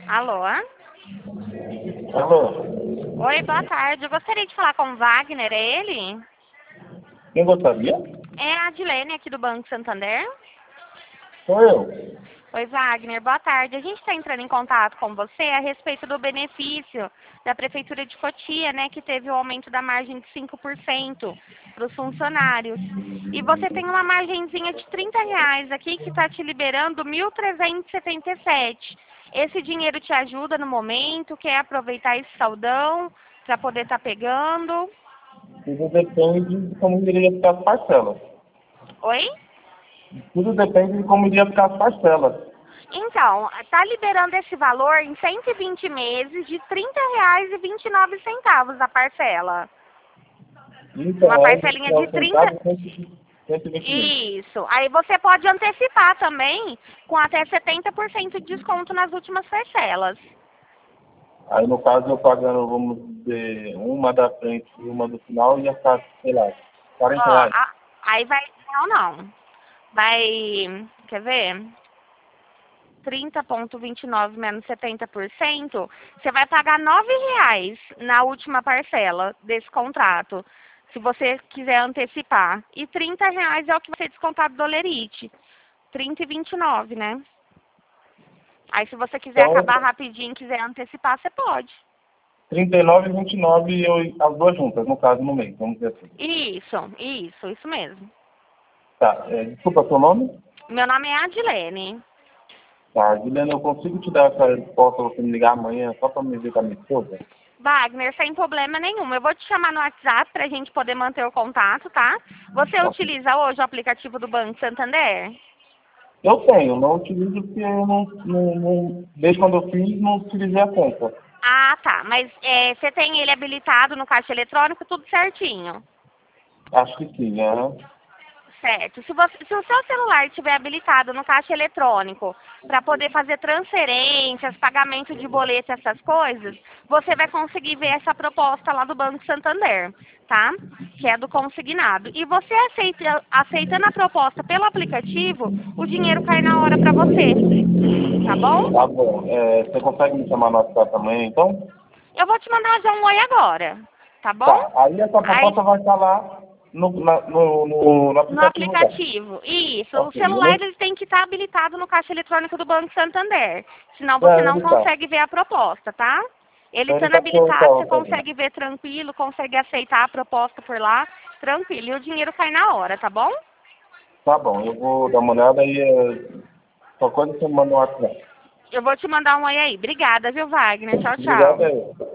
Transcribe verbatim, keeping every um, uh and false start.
Alô? Alô? Oi, boa tarde. Eu gostaria de falar com o Wagner, é ele? Quem gostaria? É a Adilene aqui do Banco Santander. Sou eu. Oi, Wagner, boa tarde. A gente está entrando em contato com você a respeito do benefício da Prefeitura de Cotia, né, que teve o aumento da margem de cinco por cento para os funcionários. E você tem uma margenzinha de trinta reais aqui que está te liberando mil trezentos e setenta e sete. Esse dinheiro te ajuda no momento? Quer aproveitar esse saldão para poder estar pegando? Tudo depende de como iria ficar as parcelas. Oi? Tudo depende de como iria ficar as parcelas. Então, está liberando esse valor em cento e vinte meses de trinta reais e vinte e nove centavos a parcela. Então, Uma é parcelinha de vinte e nove trinta. centavos, cento e vinte mil. Isso. Aí você pode antecipar também com até setenta por cento de desconto nas últimas parcelas. Aí, no caso, eu pagando, vamos dizer, uma da frente e uma do final, ia ficar, sei lá, Ó, quarenta reais. a- aí vai. Não, não. Vai. Quer ver? trinta vírgula vinte e nove menos setenta por cento, você vai pagar nove reais na última parcela desse contrato, se você quiser antecipar. E trinta reais é o que vai ser descontado do Olerite. trinta e vinte e nove, né? Aí se você quiser Então, acabar rapidinho e quiser antecipar, você pode. trinta e nove e vinte e nove, eu, as duas juntas, no caso, no mês, vamos dizer assim. Isso, isso, isso mesmo. Tá, é, desculpa, seu nome? Meu nome é Adilene. Tá, Juliana, eu consigo te dar essa resposta, você me ligar amanhã, só para me ver com a minha esposa? Wagner, sem problema nenhum. Eu vou te chamar no WhatsApp para a gente poder manter o contato, tá? Você Tá. utiliza hoje o aplicativo do Banco Santander? Eu tenho, não utilizo porque eu não, não, não desde quando eu fiz, não utilizei a conta. Ah, tá. Mas é, você tem ele habilitado no caixa eletrônico, tudo certinho. Acho que sim, aham. Certo. Se, você, se o seu celular estiver habilitado no caixa eletrônico para poder fazer transferências, pagamento de boleto, essas coisas, você vai conseguir ver essa proposta lá do Banco Santander, tá? Que é do consignado. E você aceita, aceitando a proposta pelo aplicativo, o dinheiro cai na hora para você, tá bom? Tá bom. É, você consegue me chamar no WhatsApp amanhã, então? Eu vou te mandar já um oi agora, tá bom? Tá, aí essa Aí proposta vai estar lá no, na- no, no, no no aplicativo dela. aplicativo. Isso. O Ok, eu celular não... ele tem que estar habilitado no caixa eletrônico do Banco Santander. Senão você É, não ele tá. consegue ver a proposta, tá? Ele Então ele estando tá com habilitado, você então, tá, consegue ver tranquilo, consegue aceitar a proposta por lá, tranquilo. E o dinheiro cai na hora, tá bom? tá bom, eu vou dar uma olhada e é, só coisa que você me manda no WhatsApp. Eu vou te mandar um oi aí. Obrigada, viu, Wagner? Tchau, Obrigado tchau. aí.